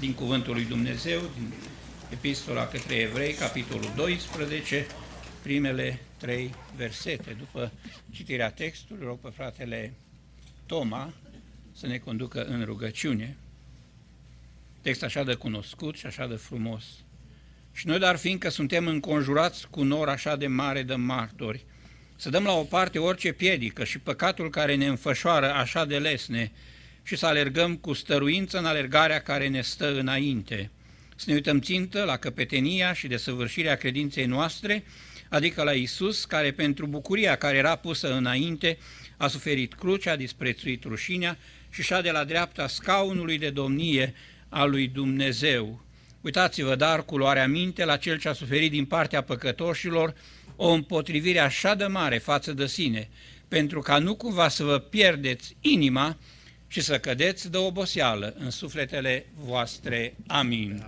din Cuvântul lui Dumnezeu, din Epistola către Evrei, capitolul 12, primele 3 versete. După citirea textului, rog pe fratele Toma să ne conducă în rugăciune. Text așa de cunoscut și așa de frumos. Și noi, dar fiindcă suntem înconjurați cu nor așa de mare de martori, să dăm la o parte orice piedică și păcatul care ne înfășoară așa de lesne și să alergăm cu stăruință în alergarea care ne stă înainte. Să ne uităm țintă la căpetenia și desăvârșirea credinței noastre, adică la Iisus, care pentru bucuria care era pusă înainte a suferit crucea, a disprețuit rușinea și șade la dreapta scaunului de domnie al lui Dumnezeu. Uitați-vă, dar, cu luarea minte la Cel ce a suferit din partea păcătoșilor o împotrivire așa de mare față de sine, pentru ca nu cumva să vă pierdeți inima și să cădeți de oboseală în sufletele voastre. Amin.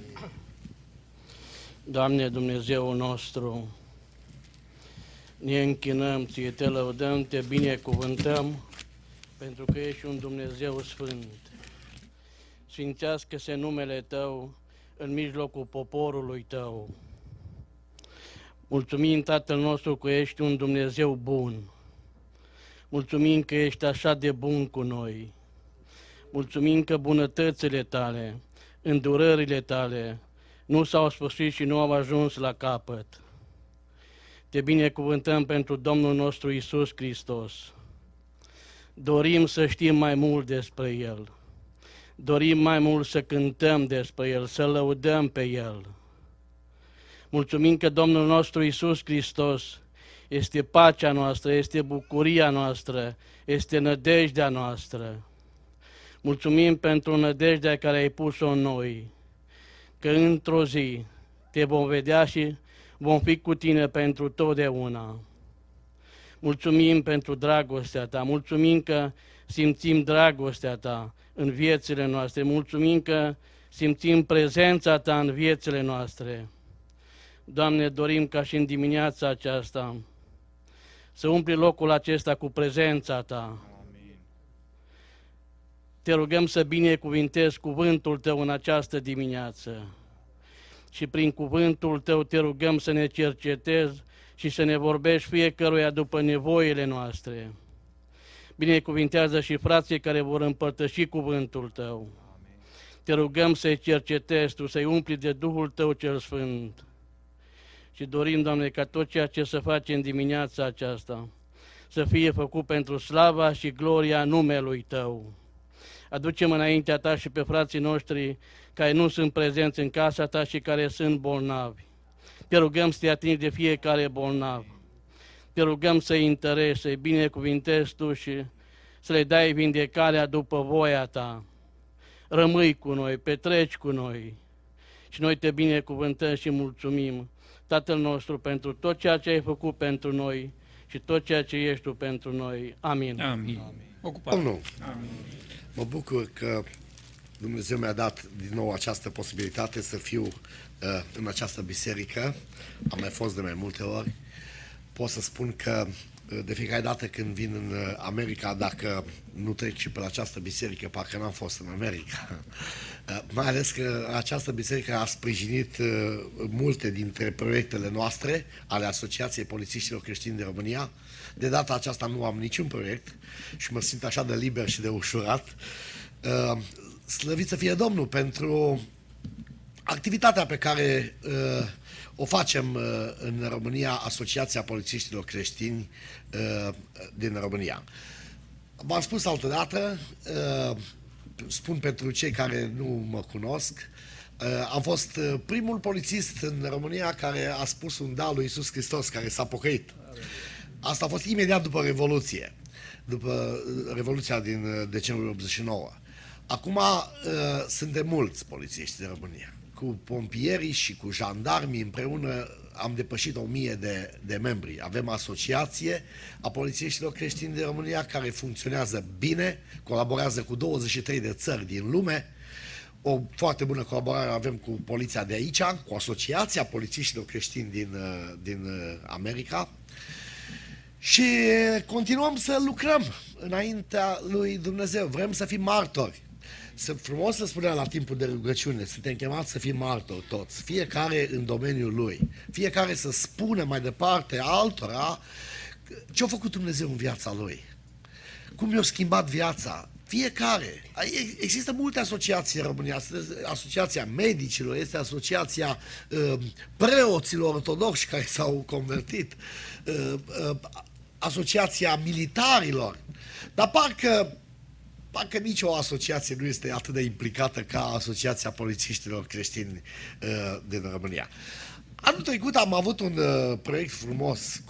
Doamne Dumnezeul nostru, ne închinăm Ție, Te lăudăm, Te binecuvântăm, pentru că ești un Dumnezeu sfânt. Sfințească-se numele Tău în mijlocul poporului Tău. Mulțumim, Tatăl nostru, că ești un Dumnezeu bun. Mulțumim că ești așa de bun cu noi. Mulțumim că bunătățile Tale, îndurările Tale nu s-au sfârșit și nu au ajuns la capăt. Te binecuvântăm pentru Domnul nostru Iisus Hristos. Dorim să știm mai mult despre El. Dorim mai mult să cântăm despre El, să lăudăm pe El. Mulțumim că Domnul nostru Iisus Hristos este pacea noastră, este bucuria noastră, este nădejdea noastră. Mulțumim pentru nădejdea care ai pus-o în noi, că într-o zi Te vom vedea și vom fi cu Tine pentru totdeauna. Mulțumim pentru dragostea Ta, mulțumim că simțim dragostea Ta în viețile noastre, mulțumim că simțim prezența Ta în viețile noastre. Doamne, dorim ca și în dimineața aceasta să umpli locul acesta cu prezența Ta. Amin. Te rugăm să binecuvintezi cuvântul Tău în această dimineață și prin cuvântul Tău te rugăm să ne cercetezi și să ne vorbești fiecăruia după nevoile noastre. Binecuvintează și frații care vor împărtăși cuvântul Tău. Amin. Te rugăm să-i cercetezi Tu, să-i umpli de Duhul Tău cel Sfânt. Și dorim, Doamne, ca tot ceea ce se face în dimineața aceasta să fie făcut pentru slava și gloria numelui Tău. Aducem înaintea Ta și pe frații noștri care nu sunt prezenți în casa Ta și care sunt bolnavi. Te rugăm să Te atingi de fiecare bolnav. Te rugăm să-i întărești, să-i binecuvintezi Tu și să le dai vindecarea după voia Ta. Rămâi cu noi, petreci cu noi și noi Te binecuvântăm și mulțumim, Tatăl nostru, pentru tot ceea ce ai făcut pentru noi și tot ceea ce ești Tu pentru noi. Amin. Amin. Ocupat. Domnul, Amin. mă bucur că Dumnezeu mi-a dat din nou această posibilitate să fiu în această biserică. Am mai fost de mai multe ori. Pot să spun că de fiecare dată când vin în America, dacă nu trec și pe la această biserică, parcă n-am fost în America. Mai ales că această biserică a sprijinit multe dintre proiectele noastre, ale Asociației Polițiștilor Creștini de România. De data aceasta nu am niciun proiect și mă simt așa de liber și de ușurat. Slăvit să fie Domnul pentru activitatea pe care o facem în România, Asociația Polițiștilor Creștini din România. V-am spus altădată, spun pentru cei care nu mă cunosc, am fost primul polițist în România care a spus un da lui Iisus Hristos, care s-a pocăit. Asta a fost imediat după Revoluție, după Revoluția din decembrie 89. Acum suntem mulți polițiști din România. Cu pompierii și cu jandarmii împreună am depășit 1000 de membri. Avem asociație a polițiștilor creștini din România care funcționează bine, colaborează cu 23 de țări din lume. O foarte bună colaborare avem cu poliția de aici, cu asociația polițiștilor creștini din America. Și continuăm să lucrăm înaintea lui Dumnezeu. Vrem să fim martori. frumos să spunea la timpul de rugăciune, suntem chemați să fim martori toți, fiecare în domeniul lui, fiecare să spună mai departe altora ce a făcut Dumnezeu în viața lui, cum i-a schimbat viața. Fiecare. Există multe asociații în România. Asociația medicilor, este asociația preoților ortodoxi care s-au convertit, asociația militarilor. Dar parcă nicio asociație nu este atât de implicată ca asociația polițiștilor creștini din România. Anul trecut am avut un proiect frumos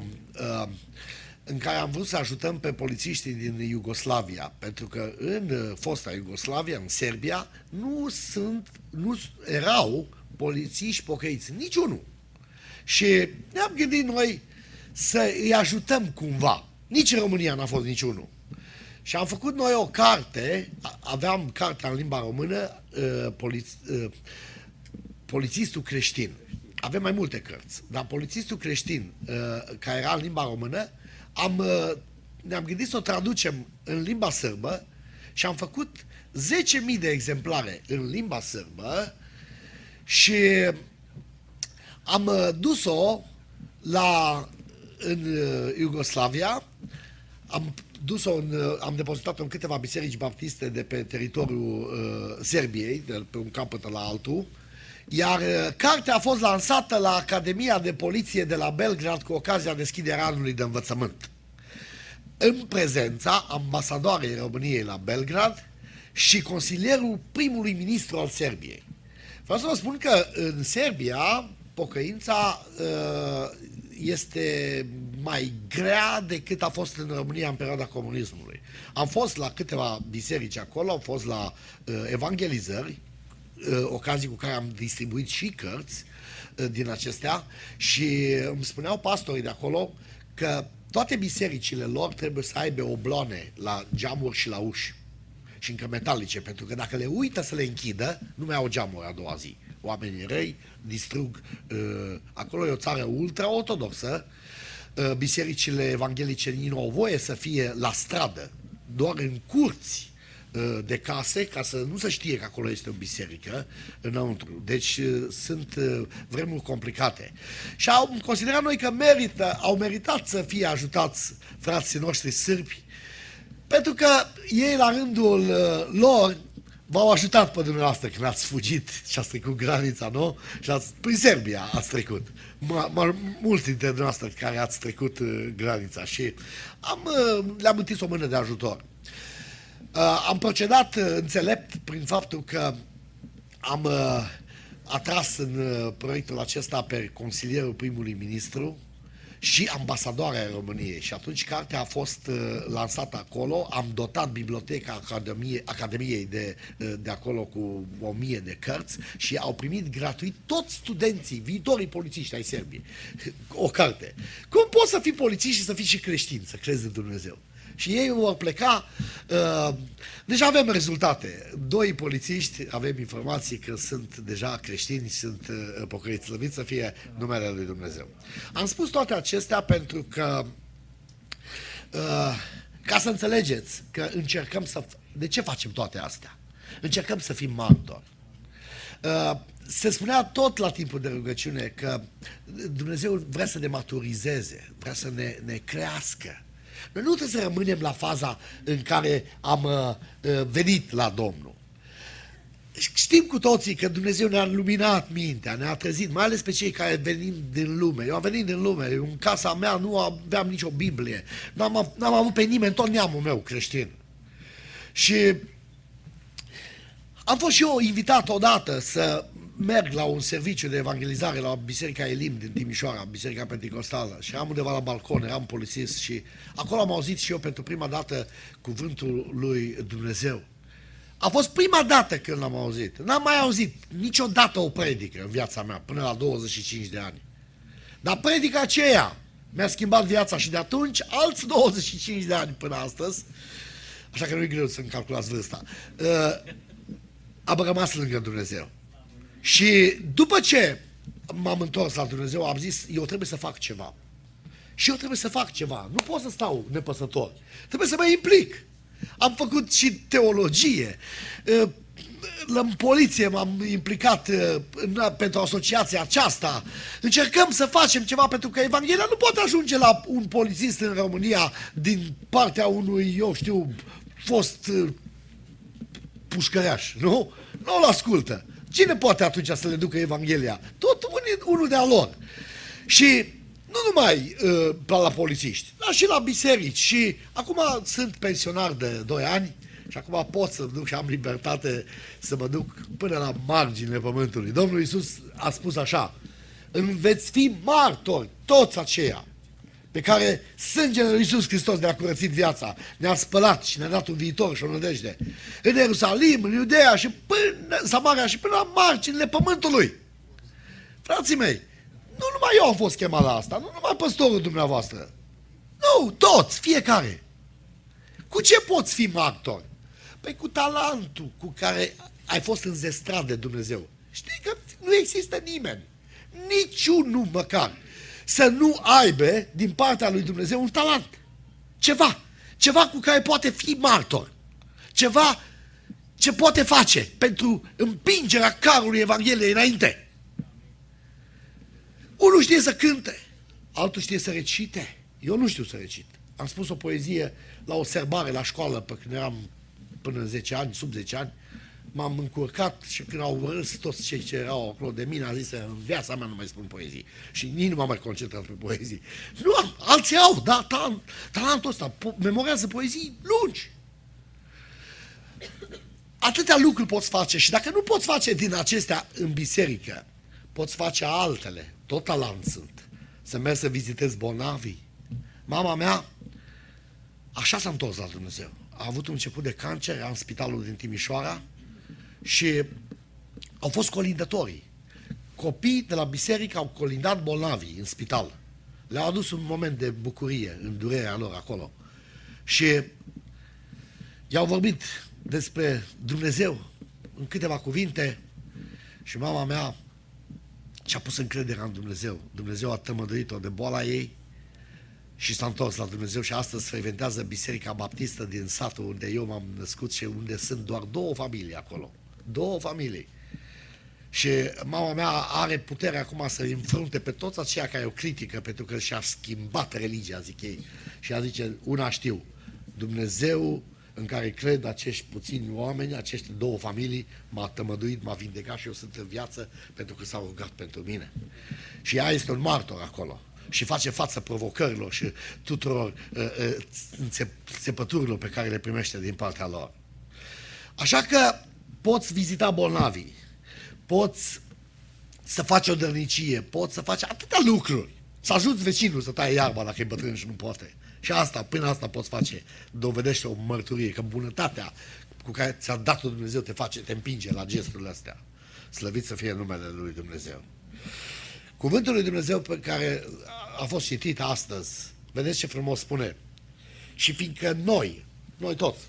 în care am vrut să ajutăm pe polițiștii din Iugoslavia, pentru că în fosta Iugoslavia, în Serbia, nu erau polițiști pocăiți, niciunul. Și ne-am gândit noi să îi ajutăm cumva. Nici în România n-a fost niciunul. Și am făcut noi o carte, aveam cartea în limba română, Polițistul creștin. Avem mai multe cărți, dar Polițistul creștin, care era în limba română, ne-am gândit să o traducem în limba sârbă și am făcut 10.000 de exemplare în limba sârbă și am dus-o în Iugoslavia, am depozitat-o în câteva biserici baptiste de pe teritoriul Serbiei, de pe un capăt la altul, iar cartea a fost lansată la Academia de Poliție de la Belgrad cu ocazia deschiderea anului de învățământ, în prezența ambasadoarei României la Belgrad și consilierul primului ministru al Serbiei. Vreau să vă spun că în Serbia pocăința este mai grea decât a fost în România în perioada comunismului. Am fost la câteva biserici acolo, am fost la evangelizări, ocazii cu care am distribuit și cărți din acestea și îmi spuneau pastorii de acolo că toate bisericile lor trebuie să aibă obloane la geamuri și la uși și încă metalice, pentru că dacă le uită să le închidă, nu mai au geamuri a doua zi. Oamenii răi distrug. Acolo e o țară ultra-ortodoxă, bisericile evanghelice nu au voie să fie la stradă, doar în curți de case, ca să nu se știe că acolo este o biserică înăuntru. Deci sunt vremuri complicate. Și am considerat noi că au meritat să fie ajutați frații noștri sârbi, pentru că ei la rândul lor v-au ajutat pe dumneavoastră când ați fugit și ați trecut granița, nu? Și prin Serbia ați trecut. Mulți dintre dumneavoastră care ați trecut granița și le-am întins o mână de ajutor. Am procedat înțelept prin faptul că am atras în proiectul acesta pe consilierul primului ministru și ambasadoarea României. Și atunci cartea a fost lansată acolo, am dotat biblioteca Academiei de acolo cu 1000 de cărți și au primit gratuit toți studenții, viitorii polițiști ai Serbiei, o carte. Cum poți să fii polițist și să fii și creștin, să crezi în Dumnezeu? Și ei vor pleca, deja avem rezultate. 2 polițiști, avem informații că sunt deja creștini, sunt pocăiți, slăvit să fie numele lui Dumnezeu. Am spus toate acestea pentru că, ca să înțelegeți că încercăm de ce facem toate astea? Încercăm să fim martori. Se spunea tot la timpul de rugăciune că Dumnezeu vrea să ne maturizeze, vrea să ne crească. Noi nu trebuie să rămânem la faza în care am venit la Domnul. Știm cu toții că Dumnezeu ne-a luminat mintea, ne-a trezit, mai ales pe cei care venim din lume. Eu am venit din lume, în casa mea nu aveam nicio Biblie, n-am avut pe nimeni, tot neamul meu creștin. Și am fost și eu invitat odată să merg la un serviciu de evangelizare la Biserica Elim din Timișoara, Biserica Pentecostală, și eram undeva la balcon, eram polițist și acolo am auzit și eu pentru prima dată cuvântul lui Dumnezeu. A fost prima dată când l-am auzit. N-am mai auzit niciodată o predică în viața mea, până la 25 de ani. Dar predica aceea mi-a schimbat viața și de atunci, alți 25 de ani până astăzi, așa că nu e greu să-mi calculați vârsta, am rămas lângă Dumnezeu. Și după ce m-am întors la Dumnezeu, am zis, eu trebuie să fac ceva. Și eu trebuie să fac ceva. Nu pot să stau nepăsător. Trebuie să mă implic. am făcut și teologie, în poliție m-am implicat pentru asociația aceasta, încercăm să facem ceva pentru că Evanghelia nu poate ajunge la un polițist în România din partea unui, eu știu, fost pușcăreaș, nu? Nu-l ascultă. Cine poate atunci să le ducă Evanghelia? Tot unul de-a lor. Și nu numai la polițiști, dar și la biserici. Și acum sunt pensionar de 2 ani și acum pot să duc și am libertate să mă duc până la marginile pământului. Domnul Iisus a spus așa: îmi veți fi martori toți aceia pe care sângele lui Iisus Hristos ne-a curățit viața, ne-a spălat și ne-a dat un viitor și o nădejde. În Ierusalim, în Iudeea și până în Samaria și până la marginile pământului. Frații mei, nu numai eu am fost chemat la asta, nu numai păstorul dumneavoastră. Nu, toți, fiecare. Cu ce poți fi martor? Păi cu talentul cu care ai fost înzestrat de Dumnezeu. Știi că nu există nimeni, niciunul măcar, să nu aibă din partea lui Dumnezeu un talent. Ceva cu care poate fi martor. Ceva ce poate face pentru împingerea carului Evangheliei înainte. Unul știe să cânte, altul știe să recite. Eu nu știu să recit. Am spus o poezie la o serbare la școală, pe când eram până în 10 ani, sub 10 ani. M-am încurcat și când au râs toți cei ce erau acolo de mine, a zis: în viața mea nu mai spun poezii. Și nici nu m-am mai concentrat pe poezii. Nu am, alții au, da, talentul ăsta, memorează poezii lungi. Atâtea lucruri poți face și dacă nu poți face din acestea în biserică, poți face altele, tot talent sunt. Să mergi să vizitezi bolnavii. Mama mea așa s-a întors la Dumnezeu. A avut un început de cancer, era în spitalul din Timișoara și au fost colindătorii. Copiii de la biserică au colindat bolnavii în spital. Le-au adus un moment de bucurie în durerea lor acolo. Și i-au vorbit despre Dumnezeu în câteva cuvinte și mama mea și-a pus încrederea în Dumnezeu. Dumnezeu a tămăduit-o de boala ei și s-a întors la Dumnezeu și astăzi frecventează Biserica Baptistă din satul unde eu m-am născut și unde sunt doar 2 familii acolo. 2 familii. Și mama mea are puterea acum să înfrunte pe toți aceia care o critică pentru că și-a schimbat religia, zic ei. Și ea zice: una știu, Dumnezeu în care cred acești puțini oameni, acești 2 familii, m-a tămăduit, m-a vindecat și eu sunt în viață pentru că s-au rugat pentru mine. Și ea este un martor acolo și face față provocărilor și tuturor țepăturilor pe care le primește din partea lor. Așa că poți vizita bolnavii, poți să faci o dărnicie, poți să faci atâtea lucruri, să ajuți vecinul să taie iarba dacă e bătrân și nu poate. Și asta, prin asta poți face, dovedește o mărturie, că bunătatea cu care ți-a dat-o Dumnezeu te împinge la gesturile astea. Slăvit să fie numele lui Dumnezeu. Cuvântul lui Dumnezeu pe care a fost citit astăzi, vedeți ce frumos spune: și fiindcă noi toți,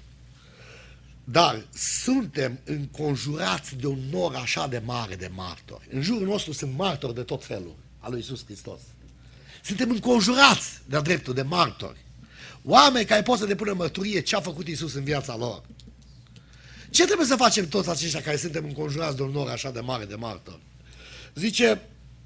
dar suntem înconjurați de un nor așa de mare de martori. În jurul nostru sunt martori de tot felul al lui Iisus Hristos. Suntem înconjurați de-a dreptul de martori. Oameni care pot să depună mărturie ce a făcut Iisus în viața lor. Ce trebuie să facem toți aceștia care suntem înconjurați de un nor așa de mare de martori? Zice: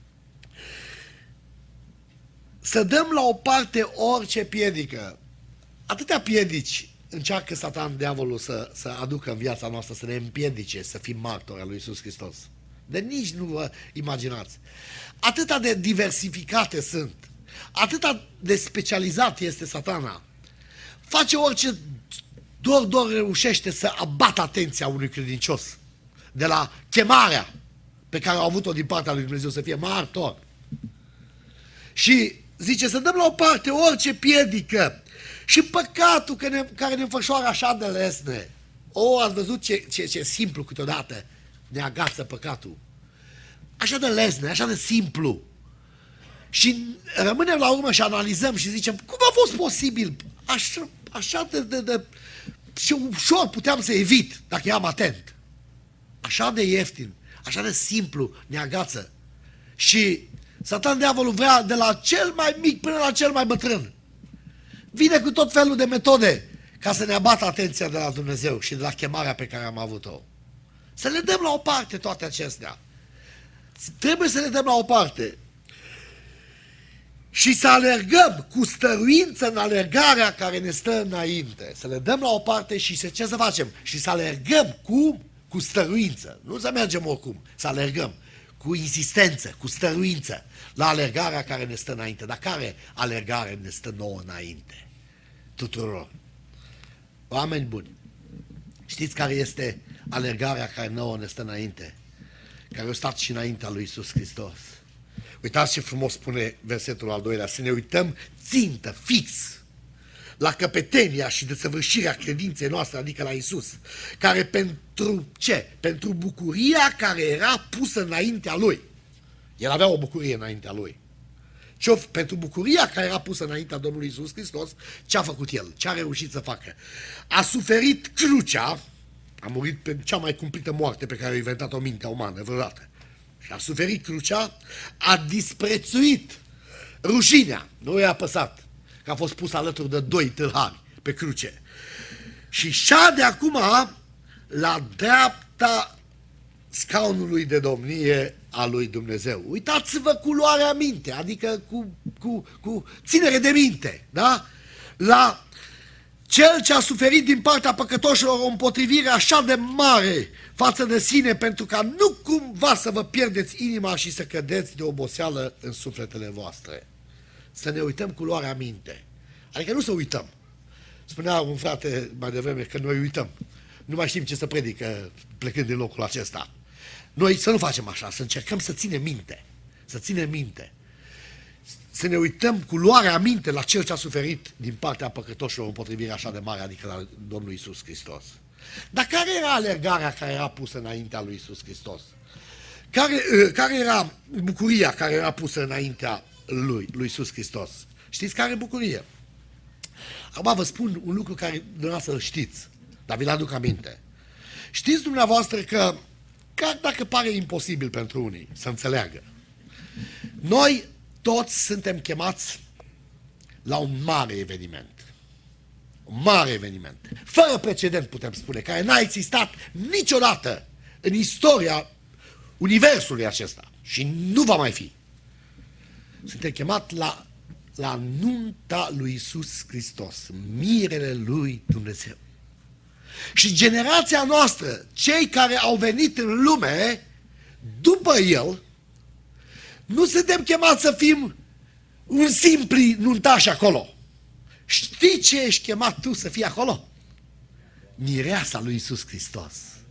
să dăm la o parte orice piedică. Atâtea piedici încearcă Satan, diavolul, să aducă în viața noastră, să ne împiedice să fim martori al lui Iisus Hristos. De nici nu vă imaginați. Atâta de diversificate sunt, atâta de specializat este Satana. Face orice doar reușește să abată atenția unui credincios de la chemarea pe care au avut-o din partea lui Dumnezeu să fie martor. Și zice să dăm la o parte orice piedică și păcatul care ne înfășoară așa de lesne. Ați văzut ce simplu câteodată ne agață păcatul. Așa de lesne, așa de simplu. Și rămânem la urmă și analizăm și zicem: cum a fost posibil? Așa de și ușor puteam să evit dacă eram atent. Așa de ieftin, așa de simplu ne agață. Și Satan, diavolul, vrea de la cel mai mic până la cel mai bătrân. Vine cu tot felul de metode ca să ne abată atenția de la Dumnezeu și de la chemarea pe care am avut-o. Să le dăm la o parte toate acestea. Trebuie să le dăm la o parte. Și să alergăm cu stăruință în alergarea care ne stă înainte. Să le dăm la o parte și ce să facem? Și să alergăm cu stăruință. Nu să mergem oricum, să alergăm cu insistență, cu stăruință la alergarea care ne stă înainte. Dar care alergare ne stă nouă înainte? Tuturor. Oameni buni, știți care este alergarea care nouă ne stă înainte? Care a stat și înaintea lui Iisus Hristos. Uitați ce frumos spune versetul al doilea, să ne uităm țintă, fix, la căpetenia și desăvârșirea credinței noastre, adică la Iisus, care pentru ce? Pentru bucuria care era pusă înaintea Lui. El avea o bucurie înaintea Lui. Pentru bucuria care era pusă înaintea Domnului Iisus Hristos, ce a făcut El? Ce a reușit să facă? A suferit crucea, a murit pe cea mai cumplită moarte pe care a inventat-o mintea umană vreodată. Și a suferit crucea, a disprețuit rușinea, nu i-a păsat, că a fost pus alături de doi tâlhari pe cruce. Și șade acum la dreapta scaunului de domnie a lui Dumnezeu. Uitați-vă cu luarea minte, adică cu ținere de minte, da? La cel ce a suferit din partea păcătoșilor o împotrivire așa de mare față de sine, pentru ca nu cumva să vă pierdeți inima și să cădeți de oboseală în sufletele voastre. Să ne uităm cu luarea minte. Adică nu să uităm. Spunea un frate mai devreme că noi uităm. Nu mai știm ce să predică plecând din locul acesta. Noi să nu facem așa, să încercăm să ținem minte. Să ținem minte. Să ne uităm cu luarea minte la cel ce a suferit din partea păcătoșilor împotrivire așa de mare, adică la Domnul Iisus Hristos. Dar care era alergarea care era pusă înaintea lui Iisus Hristos? Care era bucuria care era pusă înaintea lui Iisus Hristos? Știți care e bucurie? Acum vă spun un lucru care dumneavoastră îl știți, dar vi-l aduc aminte. Știți dumneavoastră că, chiar dacă pare imposibil pentru unii să înțeleagă, noi toți suntem chemați la un mare eveniment. Un mare eveniment. Fără precedent, putem spune, care n-a existat niciodată în istoria universului acesta. Și nu va mai fi. Suntem chemați la nunta lui Iisus Hristos, mirele lui Dumnezeu. Și generația noastră, cei care au venit în lume după El, nu suntem chemați să fim un simpli nuntași acolo. Știi ce ești chemat tu să fii acolo? Mireasa lui Iisus Hristos.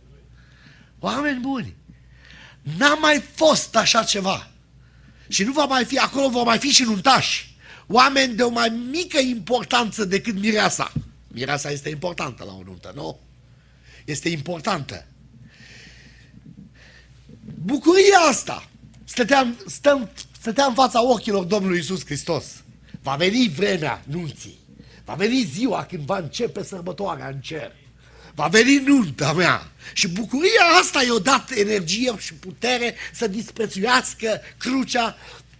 Oameni buni, n-a mai fost așa ceva. Și nu va mai fi, acolo vor mai fi și nuntași. Oameni de o mai mică importanță decât mireasa. Mireasa este importantă la o nuntă, nu? Este importantă. Bucuria asta stătea în fața ochilor Domnului Iisus Hristos. Va veni vremea nunții. Va veni ziua când va începe sărbătoarea în cer. Va veni nunta mea. Și bucuria asta i-a dat energie și putere să disprețuiască crucea,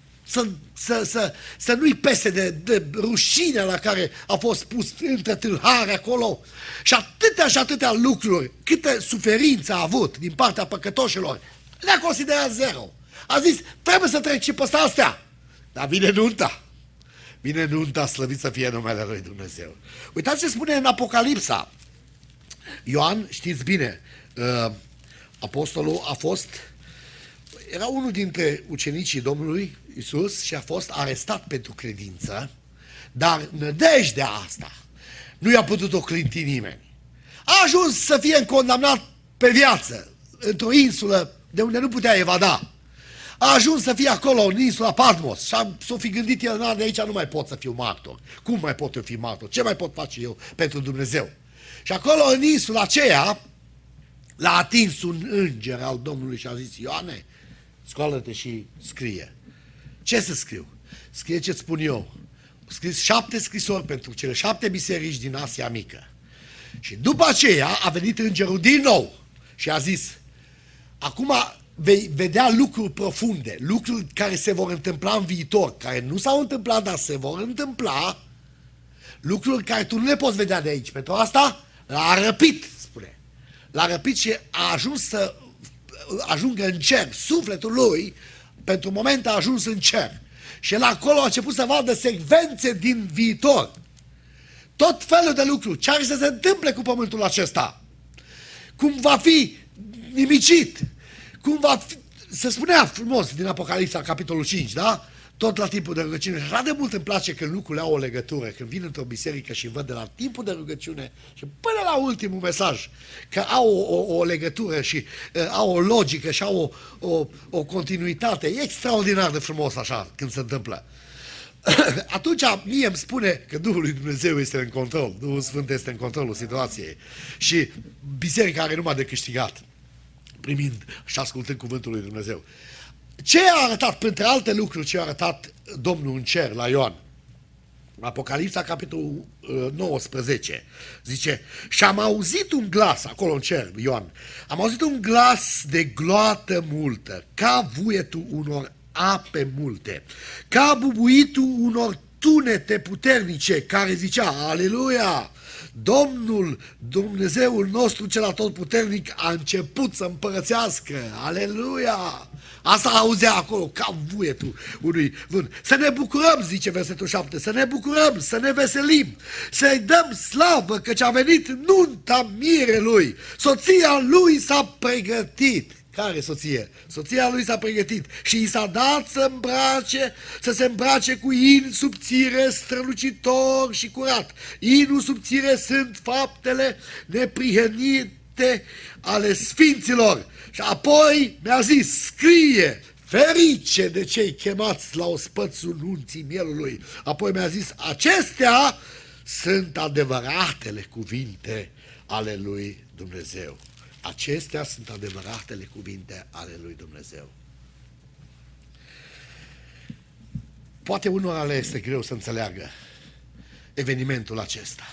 să nu-i pese de rușinea la care a fost pus între tâlhari acolo. Și atâtea lucruri, câtă suferință a avut din partea păcătoșilor, le-a considerat zero. A zis, trebuie să trec și peste astea. Dar vine nunta. Vine nunta, slăvit să fie numele lui Dumnezeu. Uitați ce spune în Apocalipsa. Ioan, știți bine, apostolul era unul dintre ucenicii Domnului Iisus și a fost arestat pentru credință, dar nădejdea asta nu i-a putut oclinti nimeni. A ajuns să fie condamnat pe viață, într-o insulă de unde nu putea evada. A ajuns să fie acolo, în insula Patmos, și s-o fi gândit el, de aici nu mai pot să fiu martor. Cum mai pot eu fi martor? Ce mai pot face eu pentru Dumnezeu? Și acolo, în insula aceea, l-a atins un înger al Domnului și a zis, Ioane, scoală-te și scrie. Ce să scriu? Scrie ce-ți spun eu. Scris 7 scrisori pentru cele 7 biserici din Asia Mică. Și după aceea a venit îngerul din nou și a zis, acum vei vedea lucruri profunde, lucruri care se vor întâmpla în viitor, care nu s-au întâmplat, dar se vor întâmpla, lucruri care tu nu le poți vedea de aici. Pentru asta l-a răpit, spune. L-a răpit și a ajuns să ajungă în cer. Sufletul lui, pentru moment, a ajuns în cer. Și el acolo a început să vadă secvențe din viitor. Tot felul de lucruri. Ce are să se întâmple cu pământul acesta? Cum va fi nimicit? Cum va fi... Se spunea frumos din Apocalipsa, capitolul 5, da? Tot la timpul de rugăciune. Așa de mult îmi place când lucrurile au o legătură, când vin într-o biserică și văd de la timpul de rugăciune și până la ultimul mesaj, că au o legătură și au o logică și au o continuitate. E extraordinar de frumos așa când se întâmplă. Atunci mie îmi spune că Duhul lui Dumnezeu este în control, Duhul Sfânt este în controlul situației și biserica are numai de câștigat, primind și ascultând cuvântul lui Dumnezeu. Ce a arătat, printre alte lucruri, ce a arătat Domnul în cer la Ioan? Apocalipsa, capitolul 19, zice: și am auzit un glas, acolo în cer, Ioan, am auzit un glas de gloată multă, ca vuietul unor ape multe, ca bubuitul unor tunete puternice, care zicea: Aleluia! Domnul, Dumnezeul nostru cel atotputernic a început să împărățească. Aleluia! Asta auzea acolo, ca vuietul unui vânt. Să ne bucurăm, zice versetul 7, să ne bucurăm, să ne veselim, să-i dăm slavă, căci a venit nunta mirelui. Soția lui s-a pregătit. Care soție? Soția lui s-a pregătit și i s-a dat să se îmbrace cu in subțire, strălucitor și curat. Inul subțire sunt faptele neprihănite ale sfinților. Și apoi mi-a zis: scrie, ferice de cei chemați la ospățul nunții mielului. Apoi mi-a zis: acestea sunt adevăratele cuvinte ale lui Dumnezeu. Acestea sunt adevăratele cuvinte ale lui Dumnezeu. Poate unora le este greu să înțeleagă evenimentul acesta.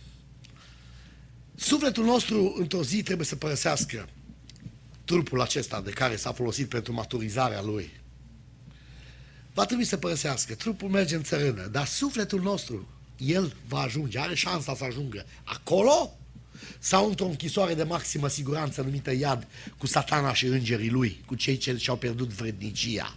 Sufletul nostru într-o zi trebuie să părăsească trupul acesta de care s-a folosit pentru maturizarea lui. Va trebui să părăsească. Trupul merge în țărână, dar sufletul nostru, el va ajunge, are șansa să ajungă acolo sau într-o închisoare de maximă siguranță numită iad, cu Satana și îngerii lui, cu cei ce și-au pierdut vrednicia.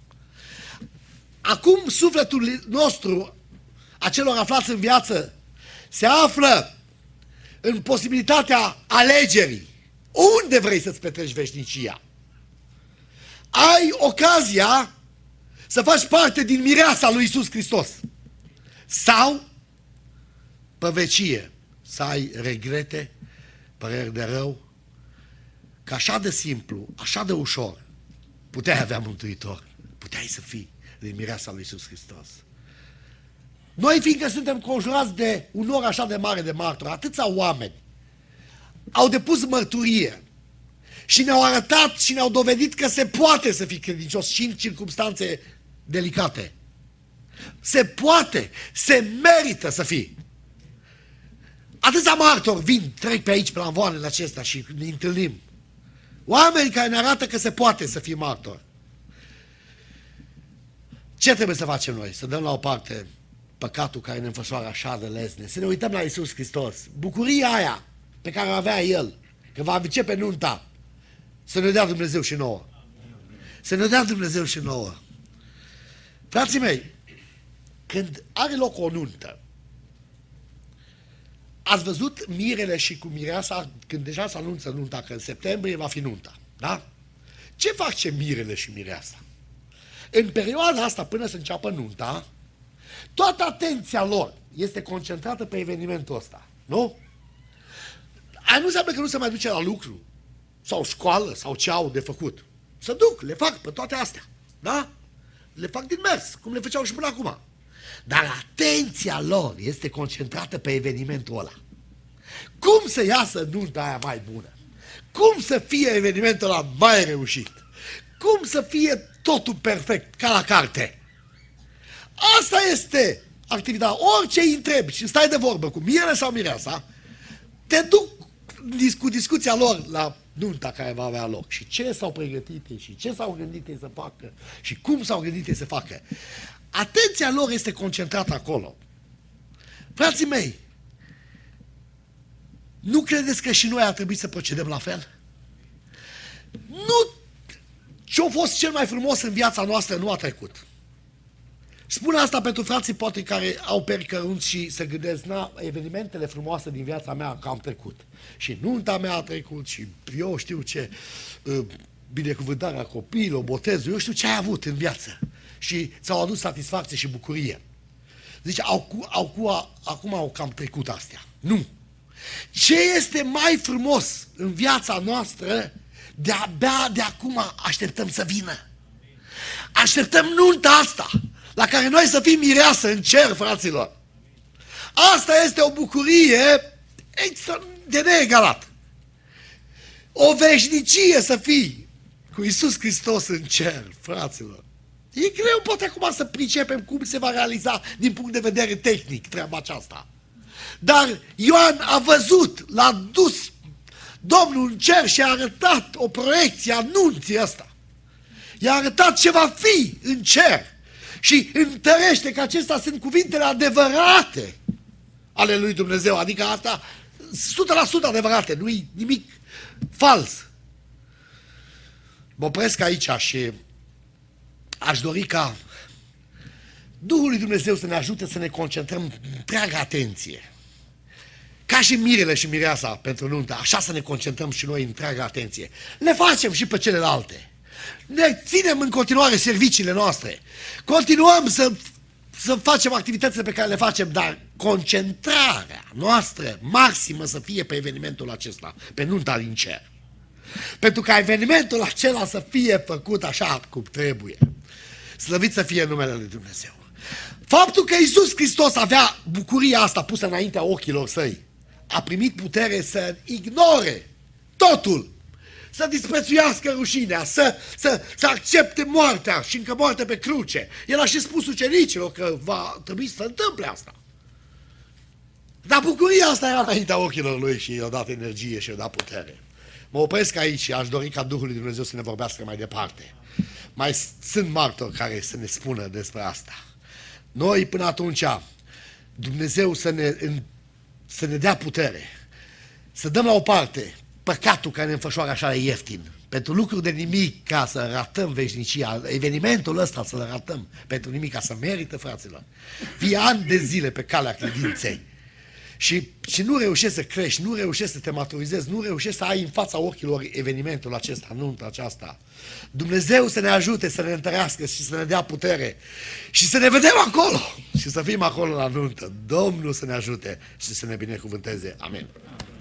Acum sufletul nostru, a celor aflați în viață, se află în posibilitatea alegerii. Unde vrei să-ți petreci veșnicia? Ai ocazia să faci parte din mireasa lui Iisus Hristos. Sau, pe vecie, să ai regrete, păreri de rău, că așa de simplu, așa de ușor, puteai avea mântuitor, puteai să fii din mireasa lui Iisus Hristos. Noi, fiindcă suntem conjurați de un număr așa de mare de martori, atâția oameni au depus mărturie și ne-au arătat și ne-au dovedit că se poate să fii credincios și în circumstanțe delicate. Se poate, se merită să fii. Atâția martori vin, trec pe aici, pe la învoanele acestea și ne întâlnim. Oameni care ne arată că se poate să fii martor. Ce trebuie să facem noi? Să dăm la o parte păcatul care ne înfășoară așa de lesne, să ne uităm la Iisus Hristos, bucuria aia pe care o avea El, că va începe nunta, să ne dea Dumnezeu și nouă. Să ne dea Dumnezeu și nouă. Frații mei, când are loc o nuntă, ați văzut mirele și cu mireasa, când deja se anunță nunta, că în septembrie va fi nunta, da? Ce face mirele și mireasa? În perioada asta, până să înceapă nunta, toată atenția lor este concentrată pe evenimentul ăsta, nu? Aia nu înseamnă că nu se mai duce la lucru, sau școală, sau ce au de făcut. Să duc, le fac pe toate astea, da? Le fac din mers, cum le făceau și până acum. Dar atenția lor este concentrată pe evenimentul ăla. Cum să iasă nunta aia mai bună? Cum să fie evenimentul ăla mai reușit? Cum să fie totul perfect, ca la carte? Asta este activitatea. Orice îi întrebi și stai de vorbă cu mirele sau mireasa, te duc cu discuția lor la nunta care va avea loc. Și ce s-au pregătit ei, și ce s-au gândit ei să facă, și cum s-au gândit ei să facă. Atenția lor este concentrată acolo. Frații mei, nu credeți că și noi ar trebui să procedăm la fel? Nu ce-a fost cel mai frumos în viața noastră nu a trecut. Spun asta pentru frații poate care au pericărunți și se gândesc, evenimentele frumoase din viața mea că am trecut. Și nunta mea a trecut și eu știu ce, binecuvântarea copiilor, botezul, eu știu ce ai avut în viață. Și ți-au adus satisfacție și bucurie. Zice, acum au cam trecut astea. Nu. Ce este mai frumos în viața noastră, de-abia de acum așteptăm să vină. Așteptăm nunta asta, la care noi să fim mireasă în cer, fraților. Asta este o bucurie de neegalat. O veșnicie să fii cu Iisus Hristos în cer, fraților. E greu poate acum să pricepem cum se va realiza din punct de vedere tehnic treaba aceasta. Dar Ioan a văzut, l-a dus Domnul în cer și a arătat o proiecție a nunții ăsta. I-a arătat ce va fi în cer și întărește că acestea sunt cuvintele adevărate ale lui Dumnezeu, adică asta 100% adevărate, nu-i nimic fals. Mă opresc aici și aș dori ca Duhul lui Dumnezeu să ne ajute să ne concentrăm întreaga atenție. Ca și mirele și mireasa pentru nuntă, așa să ne concentrăm și noi întreaga atenție. Le facem și pe celelalte. Ne ținem în continuare serviciile noastre. Continuăm să facem activitățile pe care le facem, dar concentrarea noastră maximă să fie pe evenimentul acesta, pe nunta din cer. Pentru ca evenimentul acela să fie făcut așa cum trebuie. Slăvit să fie numele lui Dumnezeu. Faptul că Iisus Hristos avea bucuria asta pusă înaintea ochilor săi, a primit putere să ignore totul, să disprețuiască rușinea, să accepte moartea și încă moartea pe cruce. El a și spus ucenicilor că va trebui să se întâmple asta. Dar bucuria asta era înaintea ochilor lui și i-a dat energie și i-a dat putere. Mă opresc aici și aș dori ca Duhul lui Dumnezeu să ne vorbească mai departe. Mai sunt martori care să ne spună despre asta. Noi până atunci, Dumnezeu să ne dea putere, să dăm la o parte păcatul care ne înfășoară așa de ieftin, pentru lucruri de nimic ca să ratăm veșnicia, evenimentul ăsta să-l ratăm pentru nimic ca să merită, fraților. Fii ani de zile pe calea credinței și nu reușești să crești, nu reușești să te maturizezi, nu reușești să ai în fața ochilor evenimentul acesta, nunta aceasta. Dumnezeu să ne ajute, să ne întărească și să ne dea putere și să ne vedem acolo și să fim acolo la nuntă. Domnul să ne ajute și să ne binecuvânteze. Amin.